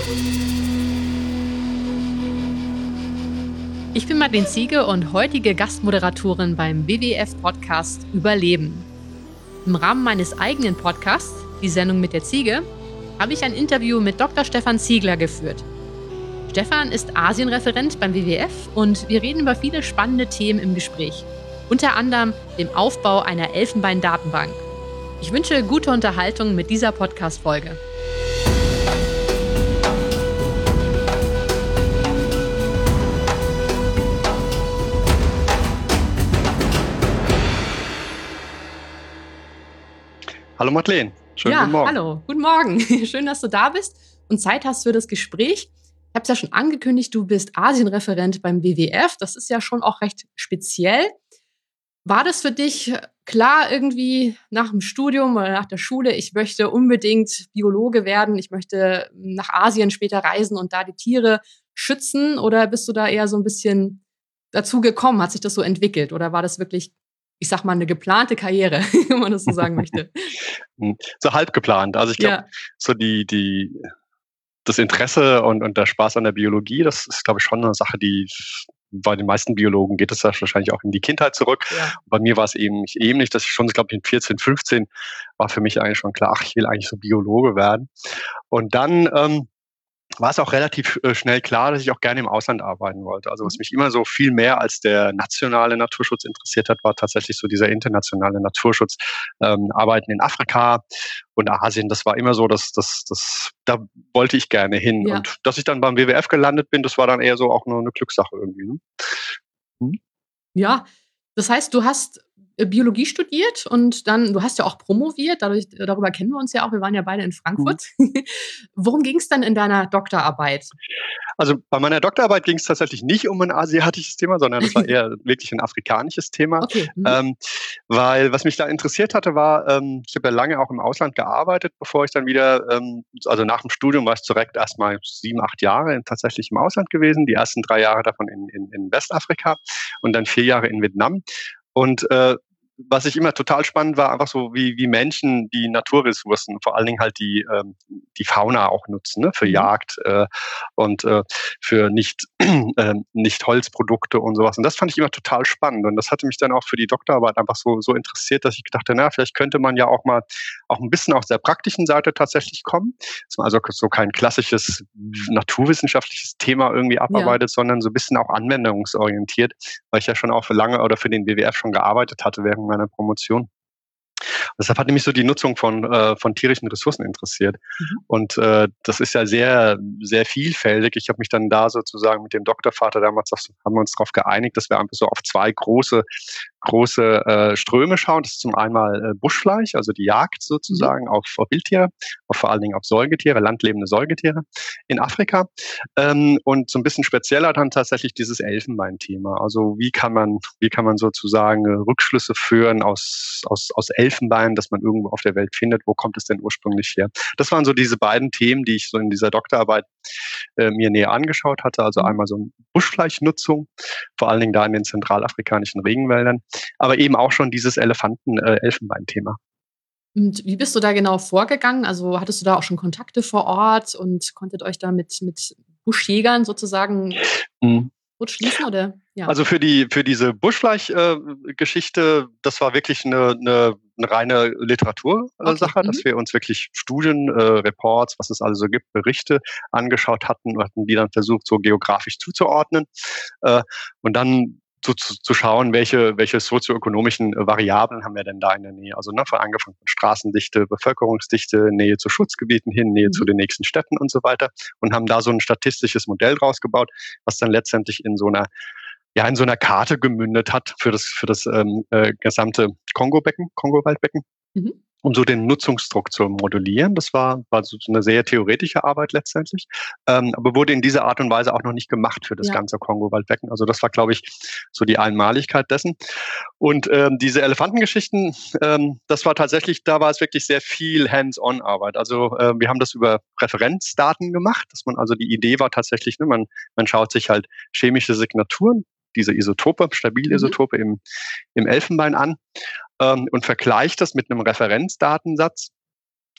Ich bin Madeleine Ziege und heutige Gastmoderatorin beim WWF-Podcast Überleben. Im Rahmen meines eigenen Podcasts, die Sendung mit der Ziege, habe ich ein Interview mit Dr. Stefan Ziegler geführt. Stefan ist Asienreferent beim WWF und wir reden über viele spannende Themen im Gespräch. Unter anderem dem Aufbau einer Elfenbein-Datenbank. Ich wünsche gute Unterhaltung mit dieser Podcast-Folge. Hallo Madeleine, schönen guten Morgen. Hallo, guten Morgen. Schön, dass du da bist und Zeit hast für das Gespräch. Ich habe es ja schon angekündigt, du bist Asienreferent beim WWF. Das ist ja schon auch recht speziell. War das für dich klar irgendwie nach dem Studium oder nach der Schule, ich möchte unbedingt Biologe werden, ich möchte nach Asien später reisen und da die Tiere schützen? Oder bist du da eher so ein bisschen dazu gekommen? Hat sich das so entwickelt? Oder war das wirklich, ich sag mal, eine geplante Karriere, wenn man das so sagen möchte? So halb geplant. Also ich glaube, so das Interesse und der Spaß an der Biologie, das ist, glaube ich, schon eine Sache, die bei den meisten Biologen geht es ja wahrscheinlich auch in die Kindheit zurück. Ja. Bei mir war es eben nicht, dass ich schon, glaube ich, in 14, 15 war für mich eigentlich schon klar, ich will eigentlich so Biologe werden. Und dann war es auch relativ schnell klar, dass ich auch gerne im Ausland arbeiten wollte. Also was mich immer so viel mehr als der nationale Naturschutz interessiert hat, war tatsächlich so dieser internationale Naturschutz. Arbeiten in Afrika und Asien, das war immer so, da wollte ich gerne hin. Ja. Und dass ich dann beim WWF gelandet bin, das war dann eher so auch nur eine Glückssache irgendwie. Ne? Ja, das heißt, du hast Biologie studiert und dann, du hast ja auch promoviert, darüber kennen wir uns ja auch, wir waren ja beide in Frankfurt. Worum ging es dann in deiner Doktorarbeit? Also bei meiner Doktorarbeit ging es tatsächlich nicht um ein asiatisches Thema, sondern es war eher wirklich ein afrikanisches Thema. Okay. Weil was mich da interessiert hatte, war, ich habe ja lange auch im Ausland gearbeitet, bevor ich dann wieder, also nach dem Studium war ich direkt erstmal 7, 8 Jahre tatsächlich im Ausland gewesen, die ersten 3 Jahre davon in Westafrika und dann 4 Jahre in Vietnam. Und was ich immer total spannend war, einfach so wie Menschen die Naturressourcen, vor allen Dingen halt die Fauna auch nutzen, ne, für Jagd und für nicht Holzprodukte und sowas. Und das fand ich immer total spannend. Und das hatte mich dann auch für die Doktorarbeit einfach so interessiert, dass ich gedacht habe, vielleicht könnte man ja auch mal auch ein bisschen aus der praktischen Seite tatsächlich kommen. Dass man also so kein klassisches naturwissenschaftliches Thema irgendwie abarbeitet, sondern so ein bisschen auch anwendungsorientiert, weil ich ja schon auch für lange oder für den WWF schon gearbeitet hatte während meiner Promotion. Deshalb hat mich so die Nutzung von tierischen Ressourcen interessiert. Und das ist ja sehr, sehr vielfältig. Ich habe mich dann da sozusagen mit dem Doktorvater damals, haben wir uns darauf geeinigt, dass wir einfach so auf 2 große Ströme schauen. Das ist zum einen Buschfleisch, also die Jagd sozusagen auf Wildtiere, vor allen Dingen auf Säugetiere, landlebende Säugetiere in Afrika. Und so ein bisschen spezieller dann tatsächlich dieses Elfenbein-Thema. Also wie kann man sozusagen Rückschlüsse führen aus Elfenbein, das man irgendwo auf der Welt findet, wo kommt es denn ursprünglich her? Das waren so diese beiden Themen, die ich so in dieser Doktorarbeit mir näher angeschaut hatte. Also einmal so Buschfleischnutzung, vor allen Dingen da in den zentralafrikanischen Regenwäldern, aber eben auch schon dieses Elfenbein-Thema. Und wie bist du da genau vorgegangen? Also hattest du da auch schon Kontakte vor Ort und konntet euch da mit Buschjägern sozusagen gut schließen? Oder? Ja. Also für diese Buschfleisch-Geschichte, das war wirklich eine reine Literatursache, dass wir uns wirklich Studien, Reports, was es also so gibt, Berichte angeschaut hatten und hatten die dann versucht, so geografisch zuzuordnen und dann zu schauen, welche sozioökonomischen Variablen haben wir denn da in der Nähe. Also angefangen von Straßendichte, Bevölkerungsdichte, Nähe zu Schutzgebieten hin, Nähe zu den nächsten Städten und so weiter und haben da so ein statistisches Modell draus gebaut, was dann letztendlich in so einer Karte gemündet hat für das gesamte Kongo-Waldbecken. Um so den Nutzungsdruck zu modellieren. Das war so eine sehr theoretische Arbeit letztendlich, aber wurde in dieser Art und Weise auch noch nicht gemacht für das ganze Kongo-Waldbecken. Also das war, glaube ich, so die Einmaligkeit dessen. Und diese Elefantengeschichten, das war tatsächlich, da war es wirklich sehr viel Hands-on-Arbeit. Also wir haben das über Referenzdaten gemacht, dass man, also die Idee war tatsächlich, man schaut sich halt chemische Signaturen, diese Isotope, Stabilisotope im Elfenbein an und vergleicht das mit einem Referenzdatensatz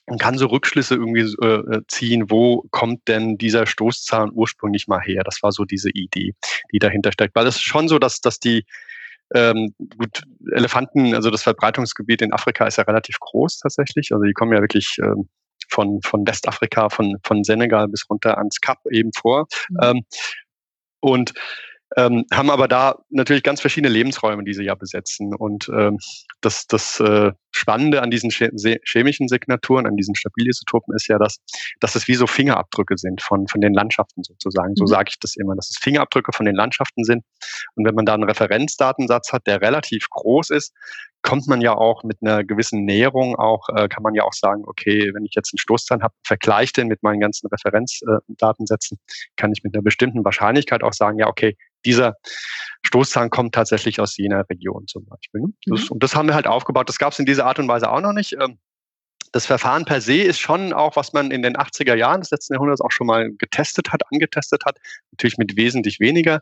und kann so Rückschlüsse irgendwie ziehen, wo kommt denn dieser Stoßzahn ursprünglich mal her? Das war so diese Idee, die dahinter steckt. Weil es ist schon so, dass die gut, Elefanten, also das Verbreitungsgebiet in Afrika ist ja relativ groß tatsächlich. Also die kommen ja wirklich von Westafrika, von Senegal bis runter ans Kap eben vor. Und haben aber da natürlich ganz verschiedene Lebensräume, die sie ja besetzen. Und das Spannende an diesen chemischen Signaturen, an diesen Stabilisotopen ist ja, dass es wie so Fingerabdrücke sind von den Landschaften sozusagen. So sage ich das immer, dass es Fingerabdrücke von den Landschaften sind. Und wenn man da einen Referenzdatensatz hat, der relativ groß ist, kommt man ja auch mit einer gewissen Näherung auch, kann man ja auch sagen, okay, wenn ich jetzt einen Stoßzahn habe, vergleiche den mit meinen ganzen Referenzdatensätzen, kann ich mit einer bestimmten Wahrscheinlichkeit auch sagen, ja, okay, dieser Stoßzahn kommt tatsächlich aus jener Region zum Beispiel. Und das haben wir halt aufgebaut. Das gab es in dieser Art und Weise auch noch nicht. Das Verfahren per se ist schon auch, was man in den 80er Jahren des letzten Jahrhunderts auch schon mal angetestet hat, natürlich mit wesentlich weniger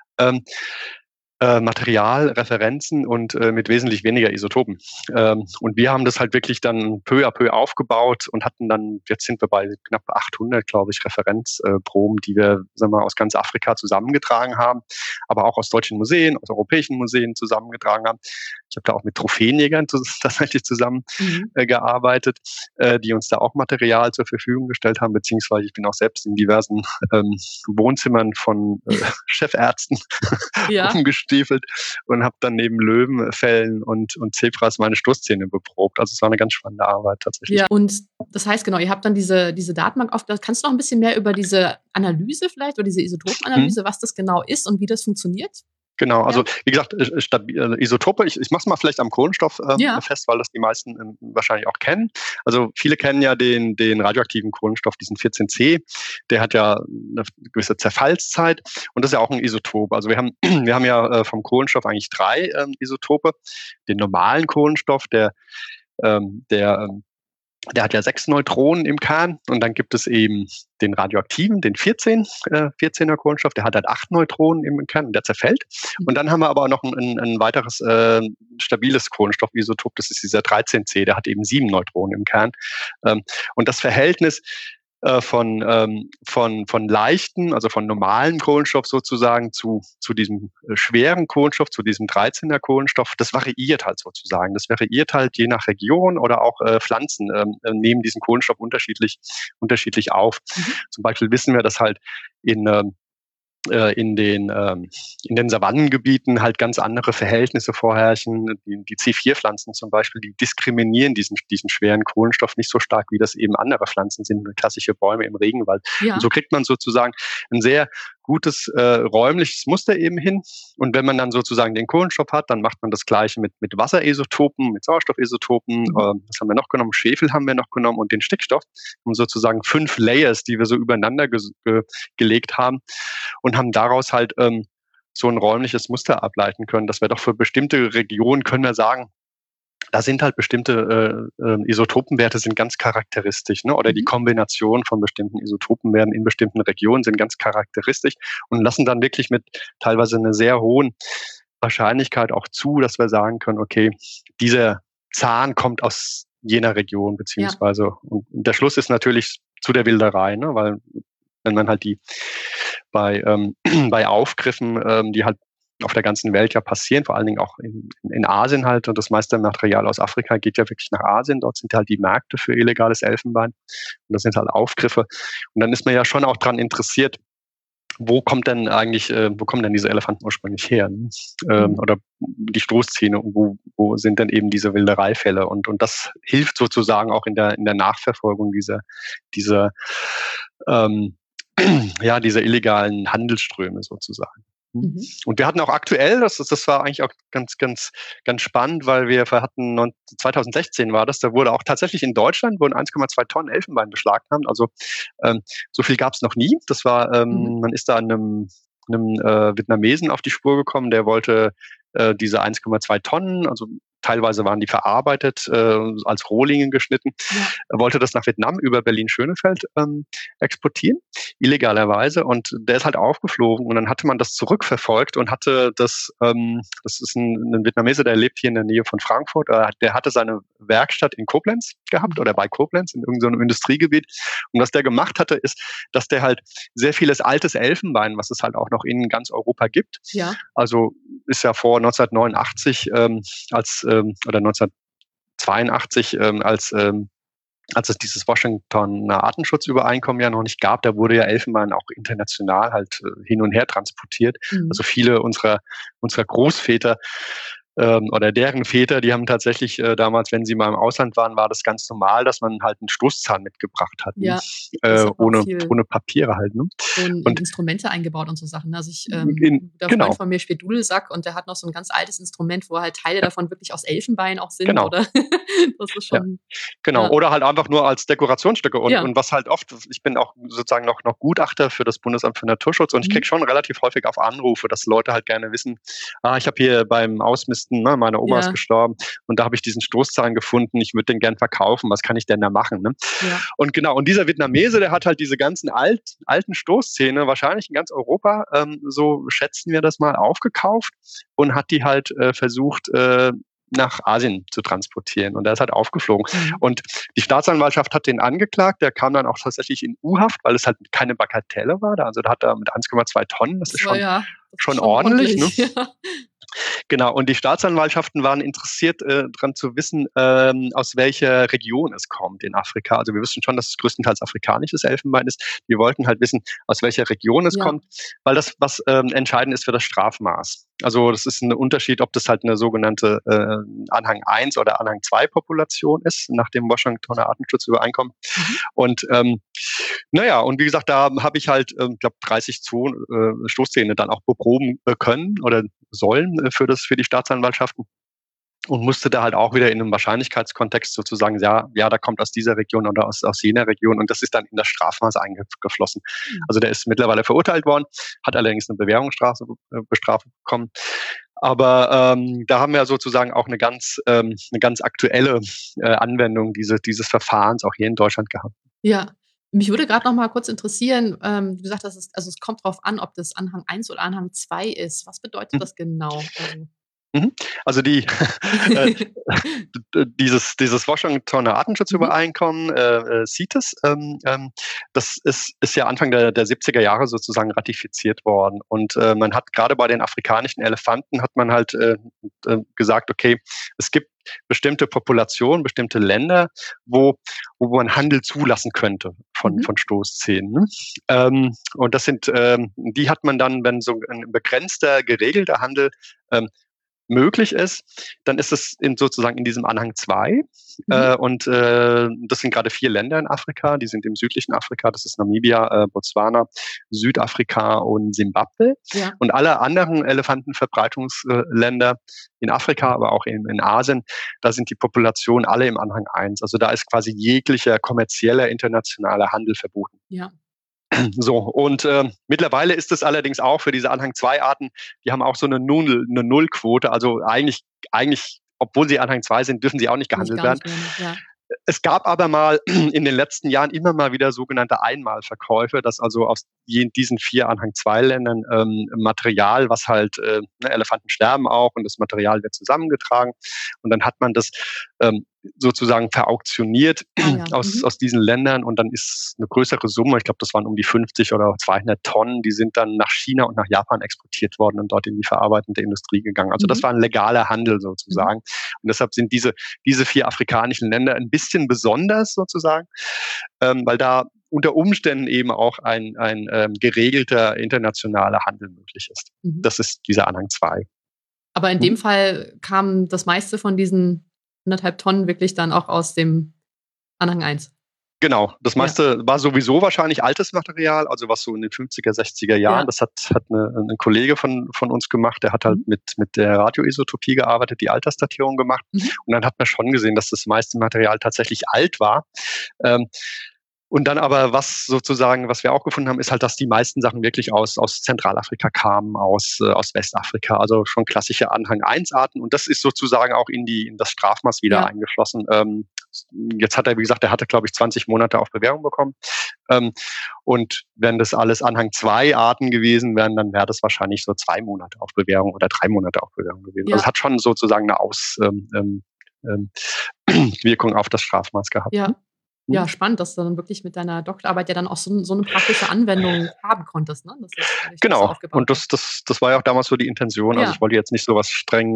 Material, Referenzen und mit wesentlich weniger Isotopen. Und wir haben das halt wirklich dann peu à peu aufgebaut und hatten dann, jetzt sind wir bei knapp 800, glaube ich, Referenzproben, die wir, sagen wir mal, aus ganz Afrika zusammengetragen haben, aber auch aus deutschen Museen, aus europäischen Museen zusammengetragen haben. Ich habe da auch mit Trophäenjägern tatsächlich zusammen gearbeitet, die uns da auch Material zur Verfügung gestellt haben, beziehungsweise ich bin auch selbst in diversen Wohnzimmern von Chefärzten umgestiegen und habe dann neben Löwenfällen und Zebras meine Stoßzähne beprobt. Also es war eine ganz spannende Arbeit tatsächlich. Ja, und das heißt, genau, ihr habt dann diese Datenbank aufgebaut. Kannst du noch ein bisschen mehr über diese Analyse vielleicht oder diese Isotopenanalyse, was das genau ist und wie das funktioniert? Genau, also wie gesagt, Isotope, ich mache es mal vielleicht am Kohlenstoff fest, weil das die meisten wahrscheinlich auch kennen. Also viele kennen ja den radioaktiven Kohlenstoff, diesen 14C, der hat ja eine gewisse Zerfallszeit und das ist ja auch ein Isotop. Also wir haben ja vom Kohlenstoff eigentlich 3 Isotope. Den normalen Kohlenstoff, der hat ja 6 Neutronen im Kern und dann gibt es eben den radioaktiven, den 14er Kohlenstoff, der hat halt 8 Neutronen im Kern, der zerfällt. Und dann haben wir aber auch noch ein weiteres stabiles Kohlenstoffisotop, das ist dieser 13C, der hat eben 7 Neutronen im Kern. Und das Verhältnis von leichten, also von normalem Kohlenstoff sozusagen zu diesem schweren Kohlenstoff, zu diesem 13er Kohlenstoff, das variiert halt sozusagen. Das variiert halt je nach Region oder auch Pflanzen nehmen diesen Kohlenstoff unterschiedlich auf. Zum Beispiel wissen wir, dass halt in den Savannengebieten halt ganz andere Verhältnisse vorherrschen. Die C4-Pflanzen zum Beispiel, die diskriminieren diesen schweren Kohlenstoff nicht so stark, wie das eben andere Pflanzen sind, klassische Bäume im Regenwald. Ja. Und so kriegt man sozusagen ein sehr gutes räumliches Muster eben hin. Und wenn man dann sozusagen den Kohlenstoff hat, dann macht man das Gleiche mit Wasserisotopen, mit Sauerstoffisotopen. Was haben wir noch genommen? Schwefel haben wir noch genommen und den Stickstoff. Und sozusagen 5 Layers, die wir so übereinander gelegt haben und haben daraus halt so ein räumliches Muster ableiten können, dass wir doch für bestimmte Regionen können wir sagen, da sind halt bestimmte Isotopenwerte sind ganz charakteristisch, ne? Oder die Kombination von bestimmten Isotopenwerten in bestimmten Regionen sind ganz charakteristisch und lassen dann wirklich mit teilweise einer sehr hohen Wahrscheinlichkeit auch zu, dass wir sagen können, okay, dieser Zahn kommt aus jener Region, beziehungsweise, und der Schluss ist natürlich zu der Wilderei, ne? Weil wenn man halt bei Aufgriffen, die halt auf der ganzen Welt ja passieren, vor allen Dingen auch in Asien halt, und das meiste Material aus Afrika geht ja wirklich nach Asien, dort sind halt die Märkte für illegales Elfenbein und das sind halt Aufgriffe und dann ist man ja schon auch dran interessiert, wo kommen denn diese Elefanten ursprünglich her? Oder die Stoßzähne und wo sind denn eben diese Wildereifälle? Und das hilft sozusagen auch in der Nachverfolgung dieser illegalen Handelsströme sozusagen. Und wir hatten auch aktuell, das war eigentlich auch ganz, ganz, ganz spannend, weil wir hatten 2016 war das, da wurde auch tatsächlich in Deutschland 1,2 Tonnen Elfenbein beschlagnahmt. Also so viel gab es noch nie. Das war, man ist da einem Vietnamesen auf die Spur gekommen, der wollte diese 1,2 Tonnen, also teilweise waren die verarbeitet, als Rohlinge geschnitten. Ja. Er wollte das nach Vietnam über Berlin-Schönefeld exportieren, illegalerweise. Und der ist halt aufgeflogen. Und dann hatte man das zurückverfolgt und hatte das ist ein Vietnamese, der lebt hier in der Nähe von Frankfurt. Der hatte seine Werkstatt in Koblenz, gehabt oder bei Koblenz in irgendeinem Industriegebiet. Und was der gemacht hatte, ist, dass der halt sehr vieles altes Elfenbein, was es halt auch noch in ganz Europa gibt. Ja. Also ist ja vor 1989 oder 1982 als es dieses Washingtoner Artenschutzübereinkommen ja noch nicht gab, da wurde ja Elfenbein auch international halt hin und her transportiert. Also viele unserer Großväter oder deren Väter, die haben tatsächlich damals, wenn sie mal im Ausland waren, war das ganz normal, dass man halt einen Stoßzahn mitgebracht hat. Ja, ohne Papiere halt. Ne? Und Instrumente eingebaut und so Sachen. Also der Freund von mir spielt Dudelsack und der hat noch so ein ganz altes Instrument, wo halt Teile davon wirklich aus Elfenbein auch sind. Genau. Oder das ist schon. Genau. Ja. Oder halt einfach nur als Dekorationsstücke. Und was halt oft, ich bin auch sozusagen noch Gutachter für das Bundesamt für Naturschutz und ich kriege schon relativ häufig auf Anrufe, dass Leute halt gerne wissen, ich habe hier beim Ausmisten, meine Oma ist gestorben und da habe ich diesen Stoßzahn gefunden, ich würde den gern verkaufen, was kann ich denn da machen? Ne? Ja. Und dieser Vietnamese, der hat halt diese ganzen alten Stoßzähne, wahrscheinlich in ganz Europa, so schätzen wir das mal, aufgekauft und hat die halt versucht, nach Asien zu transportieren. Und der ist halt aufgeflogen. Und die Staatsanwaltschaft hat den angeklagt. Der kam dann auch tatsächlich in U-Haft, weil es halt keine Bagatelle war. Also da hat er mit 1,2 Tonnen, das ist schon ordentlich. Ne? Ja. Genau, und die Staatsanwaltschaften waren interessiert daran zu wissen, aus welcher Region es kommt in Afrika. Also wir wissen schon, dass es größtenteils afrikanisches Elfenbein ist. Wir wollten halt wissen, aus welcher Region es kommt, weil das was entscheidend ist für das Strafmaß. Also das ist ein Unterschied, ob das halt eine sogenannte Anhang 1 oder Anhang 2 Population ist, nach dem Washingtoner Artenschutzübereinkommen. Und und wie gesagt, da habe ich halt, glaube 30 Stoßzähne dann auch beproben können oder sollen für die Staatsanwaltschaften und musste da halt auch wieder in einem Wahrscheinlichkeitskontext sozusagen, da kommt aus dieser Region oder aus jener Region und das ist dann in das Strafmaß eingeflossen. Also der ist mittlerweile verurteilt worden, hat allerdings eine Bewährungsstrafe bekommen. Aber da haben wir sozusagen auch eine ganz aktuelle Anwendung dieses Verfahrens auch hier in Deutschland gehabt. Ja. Mich würde gerade noch mal kurz interessieren, wie gesagt, es kommt drauf an, ob das Anhang 1 oder Anhang 2 ist. Was bedeutet das genau? Also dieses Washingtoner Artenschutzübereinkommen, CITES, das ist ja Anfang der 70er Jahre sozusagen ratifiziert worden. Und man hat gerade bei den afrikanischen Elefanten hat man halt gesagt, okay, es gibt bestimmte Populationen, bestimmte Länder, wo man Handel zulassen könnte von Stoßzähnen. Und das sind, die hat man dann, wenn so ein begrenzter, geregelter Handel möglich ist, dann ist es sozusagen in diesem Anhang 2. Und das sind gerade 4 Länder in Afrika, die sind im südlichen Afrika, das ist Namibia, Botswana, Südafrika und Simbabwe. Ja. Und alle anderen Elefantenverbreitungsländer in Afrika, aber auch in Asien, da sind die Populationen alle im Anhang 1. Also da ist quasi jeglicher kommerzieller internationaler Handel verboten. Ja. So, und mittlerweile ist es allerdings auch für diese Anhang 2 Arten, die haben auch so eine Nullquote, also eigentlich, obwohl sie Anhang 2 sind, dürfen sie auch nicht gehandelt werden. Ja. Es gab aber mal in den letzten Jahren immer mal wieder sogenannte Einmalverkäufe, dass also aus diesen 4 Anhang 2 Ländern Material, was halt Elefanten sterben auch und das Material wird zusammengetragen und dann hat man das sozusagen verauktioniert aus diesen Ländern und dann ist eine größere Summe, ich glaube, das waren um die 50 oder 200 Tonnen, die sind dann nach China und nach Japan exportiert worden und dort in die verarbeitende Industrie gegangen. Also das war ein legaler Handel sozusagen. Und deshalb sind diese 4 afrikanischen Länder ein bisschen besonders sozusagen, weil da unter Umständen eben auch ein geregelter internationaler Handel möglich ist. Das ist dieser Anhang 2. Aber in dem Fall kam das meiste von diesen 1,5 Tonnen wirklich dann auch aus dem Anhang 1. Genau, das meiste war sowieso wahrscheinlich altes Material, also was so in den 50er, 60er Jahren, das hat ein Kollege von uns gemacht, der hat halt mit der Radioisotopie gearbeitet, die Altersdatierung gemacht und dann hat man schon gesehen, dass das meiste Material tatsächlich alt war. Und dann aber, was wir auch gefunden haben, ist halt, dass die meisten Sachen wirklich aus Zentralafrika kamen, aus Westafrika, also schon klassische Anhang 1 Arten. Und das ist sozusagen auch in das Strafmaß wieder eingeflossen. Jetzt hat er, wie gesagt, glaube ich, 20 Monate auf Bewährung bekommen. Und wenn das alles Anhang 2 Arten gewesen wären, dann wäre das wahrscheinlich so 2 Monate auf Bewährung oder 3 Monate auf Bewährung gewesen. Ja. Also es hat schon sozusagen eine Wirkung auf das Strafmaß gehabt. Ja. Ne? Ja, spannend, dass du dann wirklich mit deiner Doktorarbeit ja dann auch so 'ne praktische Anwendung haben konntest, ne? Das ist dadurch, dass du Genau. aufgebaut Und hast. das war ja auch damals so die Intention. Also, ich Ja, wollte jetzt nicht so was streng,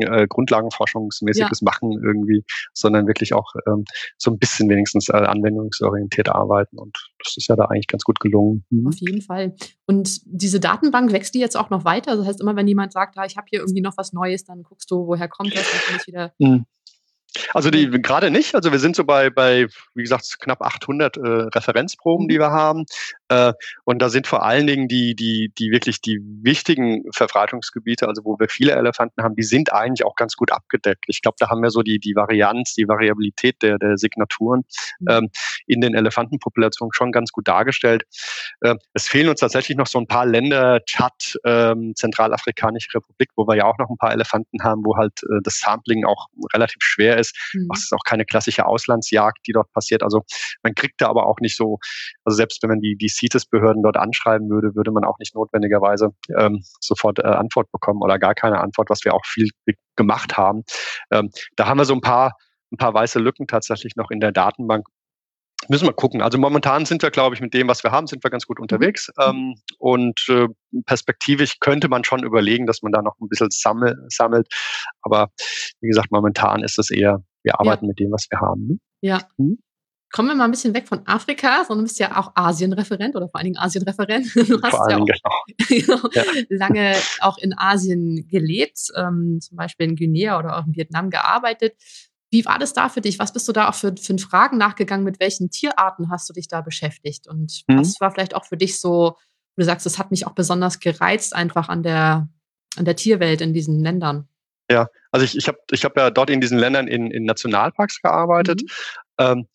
ja. Grundlagenforschungsmäßiges machen irgendwie, sondern wirklich auch, so 'n bisschen wenigstens, anwendungsorientiert arbeiten. Und das ist ja da eigentlich ganz gut gelungen. Auf Mhm. jeden Fall. Und diese Datenbank, wächst die jetzt auch noch weiter? Also, das heißt, immer wenn jemand sagt: „Ah, ich habe hier irgendwie noch was Neues“, dann guckst du, woher kommt das? Dann kann ich wieder Mhm. Also die neu gerade nicht. Also wir sind so bei wie gesagt, knapp 800 Referenzproben, mhm, die wir haben. Und da sind vor allen Dingen die wirklich die wichtigen Verbreitungsgebiete, also wo wir viele Elefanten haben, die sind eigentlich auch ganz gut abgedeckt. Ich glaube, da haben wir so die Varianz, die Variabilität der Signaturen mhm, ähm, in den Elefantenpopulationen schon ganz gut dargestellt. Es fehlen uns tatsächlich noch so ein paar Länder, Tschad, Zentralafrikanische Republik, wo wir ja auch noch ein paar Elefanten haben, wo halt das Sampling auch relativ schwer ist. mhm. Es ist auch keine klassische Auslandsjagd, die dort passiert. Also man kriegt da aber auch nicht so, also selbst wenn man die CITES-Behörden dort anschreiben würde, würde man auch nicht notwendigerweise sofort Antwort bekommen oder gar keine Antwort, was wir auch viel gemacht haben. Da haben wir so ein paar weiße Lücken tatsächlich noch in der Datenbank. Müssen wir gucken. Also momentan sind wir, glaube ich, mit dem, was wir haben, sind wir ganz gut Mhm. unterwegs. Mhm. Und perspektivisch könnte man schon überlegen, dass man da noch ein bisschen sammelt. Aber wie gesagt, momentan ist es eher, wir Ja, arbeiten mit dem, was wir haben. Ne? ja. Mhm. Kommen wir mal 'n bisschen weg von Afrika, sondern du bist ja auch Asienreferent oder vor allen Dingen Asienreferent. Du Vor hast allen ja Dingen, auch genau. genau, Ja. lange auch in Asien gelebt, zum Beispiel in Guinea oder auch in Vietnam gearbeitet. Wie war das da für dich? Was bist du da auch für Fragen nachgegangen? Mit welchen Tierarten hast du dich da beschäftigt? Und Mhm. was war vielleicht auch für dich so, wo du sagst: „Das hat mich auch besonders gereizt einfach an der Tierwelt in diesen Ländern?“ Ja, also ich hab ja dort in diesen Ländern in Nationalparks gearbeitet. Mhm. Ähm,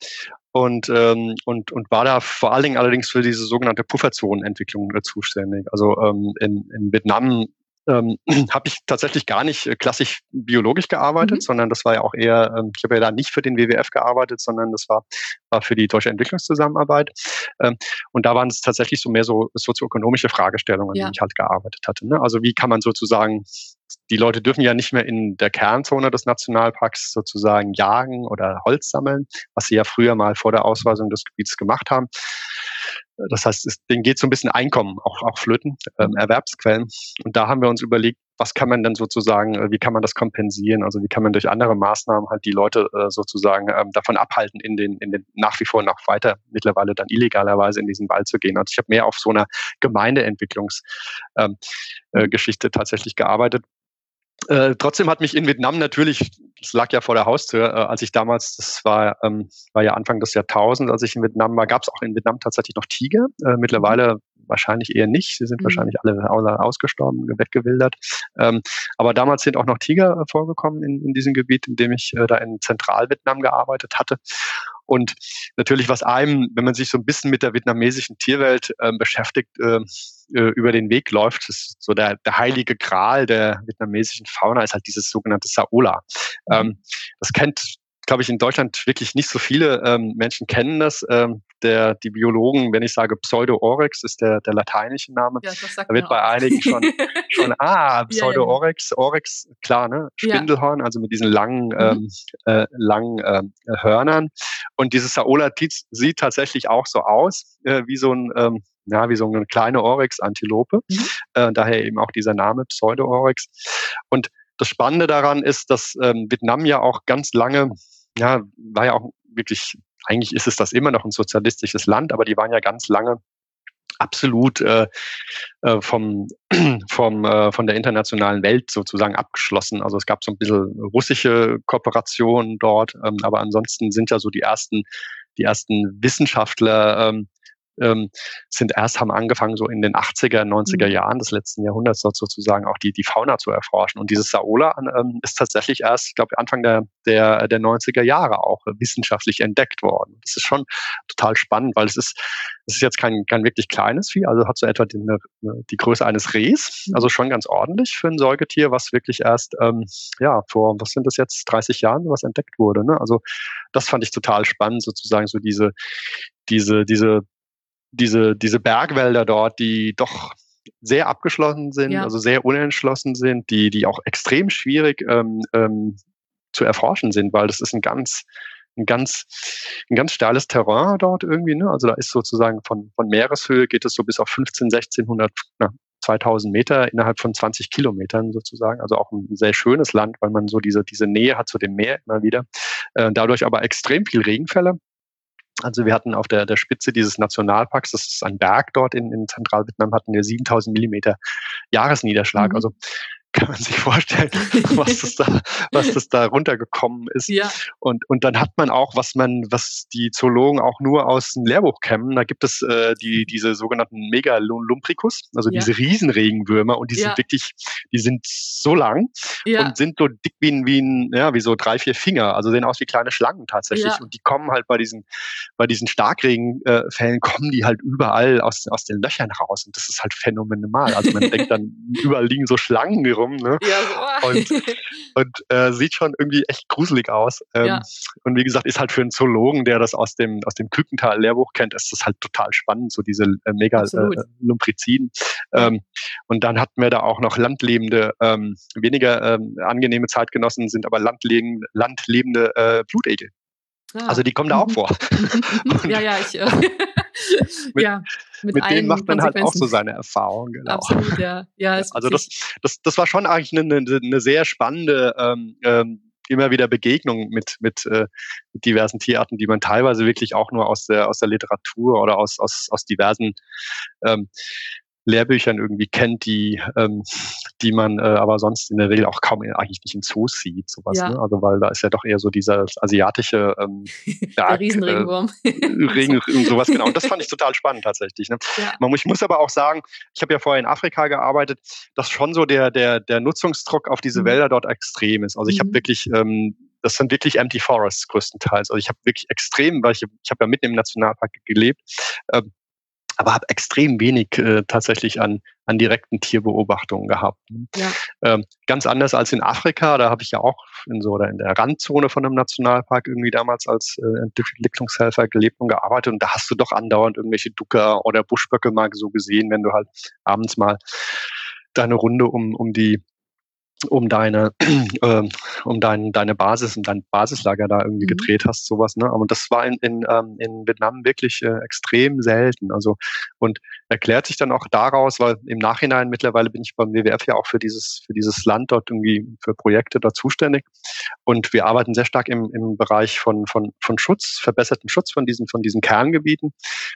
und war da vor allen Dingen allerdings für diese sogenannte Pufferzonenentwicklung zuständig. Also in Vietnam habe ich tatsächlich gar nicht klassisch biologisch gearbeitet, Mhm. sondern das war ja auch eher, ich habe ja da nicht für den WWF gearbeitet, sondern das war für die Deutsche Entwicklungszusammenarbeit. Ähm, und da waren es tatsächlich so mehr so sozioökonomische Fragestellungen, die Ja. ich halt gearbeitet hatte. Ne? Also wie kann man sozusagen, die Leute dürfen ja nicht mehr in der Kernzone des Nationalparks sozusagen jagen oder Holz sammeln, was sie ja früher mal vor der Ausweisung des Gebiets gemacht haben. Das heißt, denen geht so ein bisschen Einkommen auch flöten, Mhm. Erwerbsquellen. Und da haben wir uns überlegt, was kann man denn sozusagen, wie kann man das kompensieren? Also wie kann man durch andere Maßnahmen halt die Leute sozusagen davon abhalten, in den nach wie vor noch weiter mittlerweile dann illegalerweise in diesen Wald zu gehen. Also ich habe mehr auf so einer Gemeindeentwicklungsgeschichte Mhm. tatsächlich gearbeitet. Trotzdem hat mich in Vietnam natürlich, das lag ja vor der Haustür, als ich damals, war ja Anfang des Jahrtausends, als ich in Vietnam war, gab es auch in Vietnam tatsächlich noch Tiger. Mhm. Mittlerweile wahrscheinlich eher nicht. Sie sind Mhm. wahrscheinlich alle ausgestorben, weggewildert. Aber damals sind auch noch Tiger vorgekommen in diesem Gebiet, in dem ich da in Zentralvietnam gearbeitet hatte. Und natürlich, was einem, wenn man sich so ein bisschen mit der vietnamesischen Tierwelt beschäftigt, über den Weg läuft, ist so der heilige Gral der vietnamesischen Fauna, ist halt dieses sogenannte Saola. Mhm. Das kennt, glaube ich, in Deutschland wirklich nicht so viele Menschen kennen das. Die Biologen, wenn ich sage Pseudo-Oryx, ist der lateinische Name. Ja, das sagt Da mir wird dann auch bei was. einigen schon Ja, ja, genau. Pseudo-Oryx, Oryx, klar, ne? Ja. Spindelhorn, also mit diesen Mhm. langen Hörnern. Und dieses Saola sieht tatsächlich auch so aus, wie so ein, ja, wie so eine kleine Oryx-Antilope. Mhm. Daher eben auch dieser Name Pseudo-Oryx. Und das Spannende daran ist, dass Vietnam ja auch ganz lange, ja, war ja auch wirklich, eigentlich ist es das immer noch ein sozialistisches Land, aber die waren ja ganz lange absolut vom, von der internationalen Welt sozusagen abgeschlossen. Also es gab so ein bisschen russische Kooperationen dort, aber ansonsten sind ja so die ersten Wissenschaftler ähm, haben angefangen, so in den 80er, 90er Mhm. Jahren des letzten Jahrhunderts dort sozusagen auch die Fauna zu erforschen. Und dieses Saola ist tatsächlich erst, ich glaube, Anfang der 90er Jahre auch wissenschaftlich entdeckt worden. Das ist schon total spannend, weil es ist jetzt kein wirklich kleines Vieh, also hat so etwa die Größe eines Rehs, Mhm. also schon ganz ordentlich für ein Säugetier, was wirklich erst, ja, vor, was sind das jetzt, 30 Jahren, was entdeckt wurde. Ne? Also das fand ich total spannend, sozusagen so diese, diese, diese Bergwälder dort, die doch sehr abgeschlossen sind, Ja. also sehr unentschlossen sind, die auch extrem schwierig zu erforschen sind, weil das ist ein ganz steiles Terrain dort irgendwie, ne? Also da ist sozusagen von Meereshöhe geht es so bis auf 1600, 2000 Meter innerhalb von 20 Kilometern sozusagen. Also auch ein sehr schönes Land, weil man so diese Nähe hat zu dem Meer immer wieder. Dadurch aber extrem viel Regenfälle. Also wir hatten auf der Spitze dieses Nationalparks, das ist ein Berg dort in Zentralvietnam, hatten wir 7000 Millimeter Jahresniederschlag. Also kann man sich vorstellen, was das da runtergekommen ist. Ja. Und dann hat man auch, was die Zoologen auch nur aus dem Lehrbuch kennen, da gibt es diese sogenannten Megalumbricus, also diese Riesenregenwürmer, und die sind wirklich, die sind so lang und sind so dick wie so 3-4 Finger, also sehen aus wie kleine Schlangen tatsächlich. Und die kommen halt bei diesen Starkregenfällen kommen die halt überall aus den Löchern raus, und das ist halt phänomenal. Also man denkt dann, überall liegen so Schlangen rum, ne? Und sieht schon irgendwie echt gruselig aus. Und wie gesagt, ist halt für einen Zoologen, der das aus dem Kükental-Lehrbuch kennt, ist das halt total spannend, so diese Megalumbriciden. Und dann hatten wir da auch noch landlebende, weniger angenehme Zeitgenossen, sind aber landlebende Blutegel. Also die kommen da auch vor. Mit denen macht man halt auch so seine Erfahrungen. Genau. Absolut, ja. Also das war schon eigentlich eine sehr spannende immer wieder Begegnung mit diversen Tierarten, die man teilweise wirklich auch nur aus der Literatur oder aus diversen Lehrbüchern irgendwie kennt, die man aber sonst in der Regel auch kaum eigentlich nicht in Zoos sieht, sowas. Ne? Also weil da ist ja doch eher so dieser asiatische der Riesenregenwurm. Regen und sowas, genau. Und das fand ich total spannend tatsächlich. Ne? Ja. Ich muss aber auch sagen, ich habe ja vorher in Afrika gearbeitet, dass schon so der Nutzungsdruck auf diese Wälder dort extrem ist. Also ich habe wirklich das sind wirklich Empty Forests größtenteils. Also ich habe wirklich extrem, weil ich habe ja mitten im Nationalpark gelebt, aber habe extrem wenig tatsächlich an direkten Tierbeobachtungen gehabt. Ja. Ganz anders als in Afrika, da habe ich ja auch in der Randzone von einem Nationalpark irgendwie damals als Entwicklungshelfer gelebt und gearbeitet, und da hast du doch andauernd irgendwelche Ducker oder Buschböcke mal so gesehen, wenn du halt abends mal deine Runde um deine Basis und dein Basislager da irgendwie gedreht hast, sowas, ne? Aber das war in Vietnam wirklich extrem selten. Also, und erklärt sich dann auch daraus, weil im Nachhinein mittlerweile bin ich beim WWF ja auch für dieses Land dort irgendwie für Projekte da zuständig. Und wir arbeiten sehr stark im Bereich von Schutz, verbesserten Schutz von diesen Kerngebieten.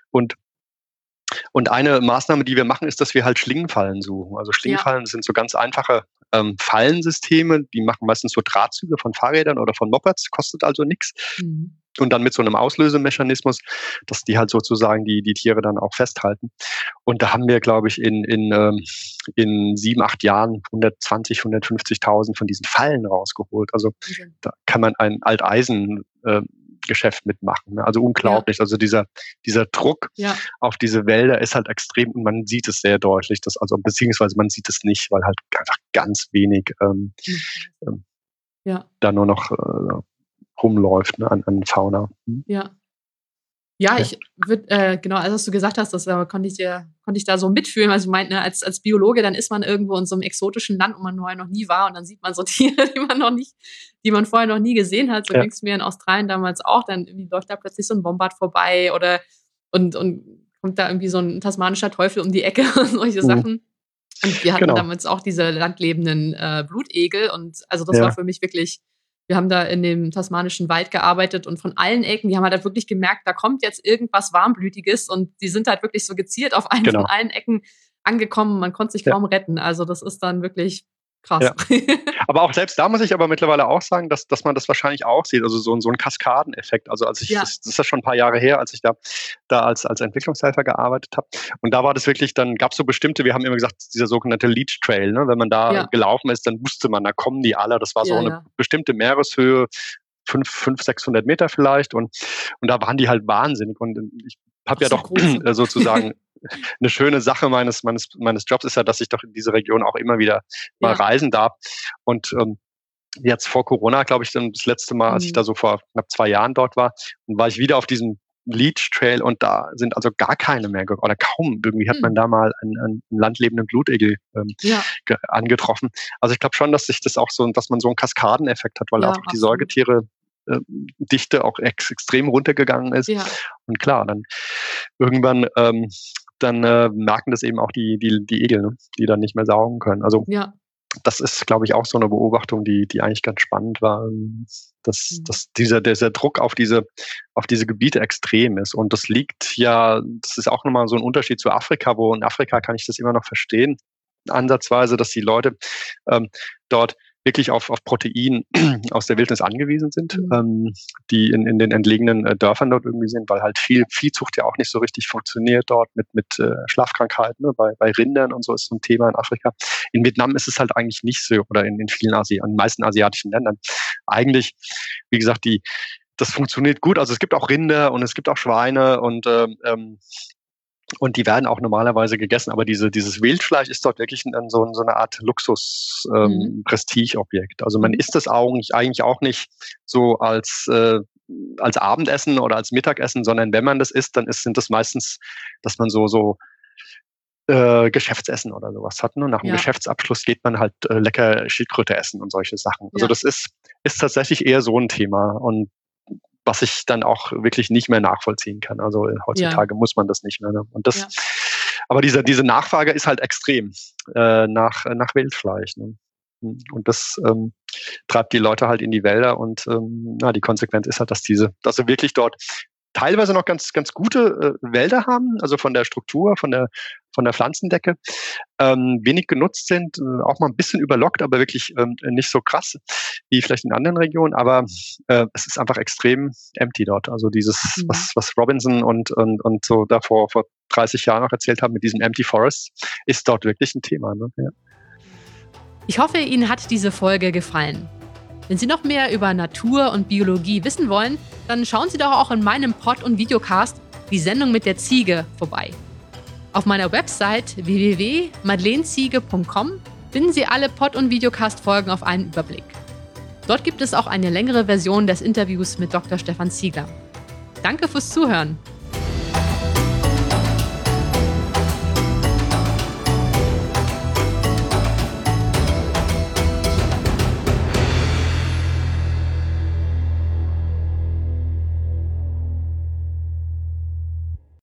Und eine Maßnahme, die wir machen, ist, dass wir halt Schlingenfallen suchen. Also Schlingenfallen sind so ganz einfache Fallensysteme, die machen meistens so Drahtzüge von Fahrrädern oder von Mopeds, kostet also nichts. Und dann mit so einem Auslösemechanismus, dass die halt sozusagen die Tiere dann auch festhalten. Und da haben wir, glaube ich, in 7-8 Jahren 120.000, 150.000 von diesen Fallen rausgeholt. Also da kann man ein Alteisen Geschäft mitmachen. Ne? Also unglaublich. Ja. Also dieser Druck auf diese Wälder ist halt extrem, und man sieht es sehr deutlich, beziehungsweise man sieht es nicht, weil halt einfach ganz wenig da nur noch rumläuft, ne, an Fauna. Ja, ich würde, genau, als du gesagt hast, das konnte ich da so mitfühlen, also ich meinte, ne, als Biologe, dann ist man irgendwo in so einem exotischen Land, wo man vorher noch nie war, und dann sieht man so Tiere, die man vorher noch nie gesehen hat. So ging es mir in Australien damals auch, dann irgendwie läuft da plötzlich so ein Wombat vorbei und kommt da irgendwie so ein tasmanischer Teufel um die Ecke und solche Sachen. Und wir hatten damals auch diese landlebenden Blutegel, und also das war für mich wirklich. Wir haben da in dem tasmanischen Wald gearbeitet, und von allen Ecken, die haben halt wirklich gemerkt, da kommt jetzt irgendwas Warmblütiges, und die sind halt wirklich so gezielt auf einen von allen Ecken angekommen. Man konnte sich kaum retten. Also das ist dann wirklich krass. Ja. Aber auch selbst da muss ich aber mittlerweile auch sagen, dass man das wahrscheinlich auch sieht, also so ein Kaskadeneffekt. Also das ist ja schon ein paar Jahre her, als ich da als Entwicklungshelfer gearbeitet habe. Und da war das wirklich, dann gab es so bestimmte, wir haben immer gesagt, dieser sogenannte Leech Trail, ne? Wenn man da gelaufen ist, dann wusste man, da kommen die alle. Das war so eine bestimmte Meereshöhe, 500, 600 Meter vielleicht. Und da waren die halt wahnsinnig. Und ich habe ja doch sozusagen eine schöne Sache meines Jobs ist ja, dass ich doch in diese Region auch immer wieder mal reisen darf. Und jetzt vor Corona, glaube ich, dann das letzte Mal, als ich da so vor knapp 2 Jahren dort war, und war ich wieder auf diesem Leech Trail und da sind also gar keine mehr, oder kaum. Irgendwie hat man da mal einen landlebenden Blutegel angetroffen. Also ich glaube schon, dass sich das auch dass man so einen Kaskadeneffekt hat, weil auch die Säugetiere Dichte auch extrem runtergegangen ist. Ja. Und klar, dann irgendwann merken das eben auch die Egel, ne? Die dann nicht mehr saugen können. Also das ist, glaube ich, auch so eine Beobachtung, die eigentlich ganz spannend war, dass dieser Druck auf diese Gebiete extrem ist. Und das das ist auch nochmal so ein Unterschied zu Afrika, wo in Afrika kann ich das immer noch verstehen, ansatzweise, dass die Leute dort wirklich auf Protein aus der Wildnis angewiesen sind, die in den entlegenen Dörfern dort irgendwie sind, weil halt Viehzucht ja auch nicht so richtig funktioniert dort mit Schlafkrankheiten, ne? Bei Rindern und so ist so ein Thema in Afrika. In Vietnam ist es halt eigentlich nicht so, oder in vielen in den meisten asiatischen Ländern. Eigentlich, wie gesagt, das funktioniert gut. Also es gibt auch Rinder und es gibt auch Schweine und die werden auch normalerweise gegessen, aber dieses Wildfleisch ist dort wirklich so eine Art Luxus-Prestigeobjekt. Also man isst das eigentlich auch nicht so als Abendessen oder als Mittagessen, sondern wenn man das isst, dann sind das meistens, dass man so Geschäftsessen oder sowas hat. Ne? Nach dem Geschäftsabschluss geht man halt lecker Schildkröte essen und solche Sachen. Also das ist tatsächlich eher so ein Thema und was ich dann auch wirklich nicht mehr nachvollziehen kann. Also heutzutage muss man das nicht mehr. Ne? Und aber diese Nachfrage ist halt extrem nach Wildfleisch. Ne? Und das treibt die Leute halt in die Wälder und die Konsequenz ist halt, dass sie wirklich dort teilweise noch ganz, ganz gute Wälder haben, also von der Struktur, von der Pflanzendecke, wenig genutzt sind, auch mal ein bisschen überlockt, aber wirklich nicht so krass wie vielleicht in anderen Regionen, aber es ist einfach extrem empty dort. Also dieses, was Robinson und so davor vor 30 Jahren noch erzählt haben mit diesem Empty Forest, ist dort wirklich ein Thema. Ne? Ja. Ich hoffe, Ihnen hat diese Folge gefallen. Wenn Sie noch mehr über Natur und Biologie wissen wollen, dann schauen Sie doch auch in meinem Pod- und Videocast Die Sendung mit der Ziege vorbei. Auf meiner Website www.madeleneziege.com finden Sie alle Pod- und Videocast-Folgen auf einen Überblick. Dort gibt es auch eine längere Version des Interviews mit Dr. Stefan Ziegler. Danke fürs Zuhören.